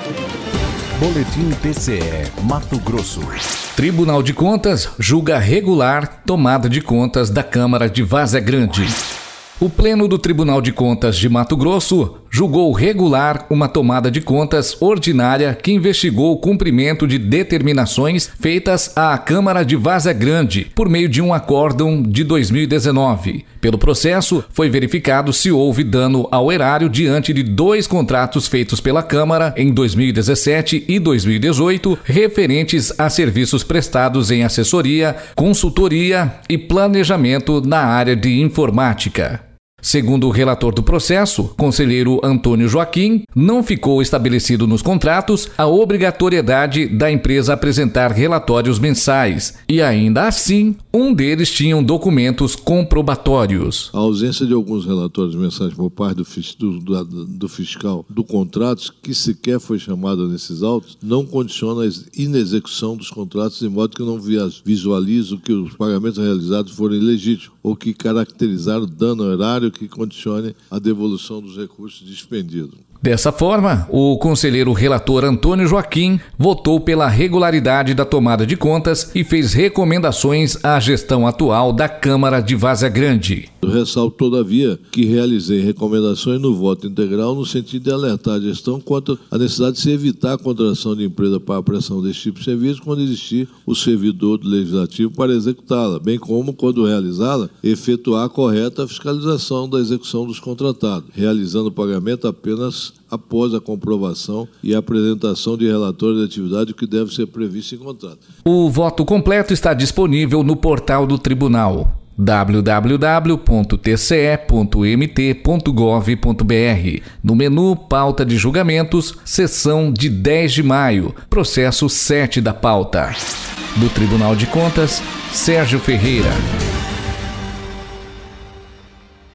Boletim TCE, Mato Grosso. Tribunal de Contas julga regular tomada de contas da Câmara de Várzea Grande. O Pleno do Tribunal de Contas de Mato Grosso julgou regular uma tomada de contas ordinária que investigou o cumprimento de determinações feitas à Câmara de Várzea Grande por meio de um acórdão de 2019. Pelo processo, foi verificado se houve dano ao erário diante de 2 contratos feitos pela Câmara em 2017 e 2018, referentes a serviços prestados em assessoria, consultoria e planejamento na área de informática. Segundo o relator do processo, conselheiro Antônio Joaquim, não ficou estabelecido nos contratos a obrigatoriedade da empresa apresentar relatórios mensais e, ainda assim, um deles tinha documentos comprobatórios. A ausência de alguns relatórios mensais por parte do fiscal do contrato, que sequer foi chamado nesses autos, não condiciona a inexecução dos contratos, de modo que não visualizo que os pagamentos realizados foram ilegítimos ou que caracterizaram dano ao erário que condicione a devolução dos recursos dispendidos. Dessa forma, o conselheiro relator Antônio Joaquim votou pela regularidade da tomada de contas e fez recomendações à gestão atual da Câmara de Várzea Grande. Eu ressalto, todavia, que realizei recomendações no voto integral no sentido de alertar a gestão quanto à necessidade de se evitar a contratação de empresa para a prestação desse tipo de serviço quando existir o servidor do Legislativo para executá-la, bem como, quando realizá-la, efetuar a correta fiscalização da execução dos contratados, realizando o pagamento apenas após a comprovação e apresentação de relatório de atividade que deve ser previsto em contrato. O voto completo está disponível no portal do Tribunal www.tce.mt.gov.br, no menu Pauta de Julgamentos, seção de 10 de maio, processo 7 da pauta. Do Tribunal de Contas, Sérgio Ferreira.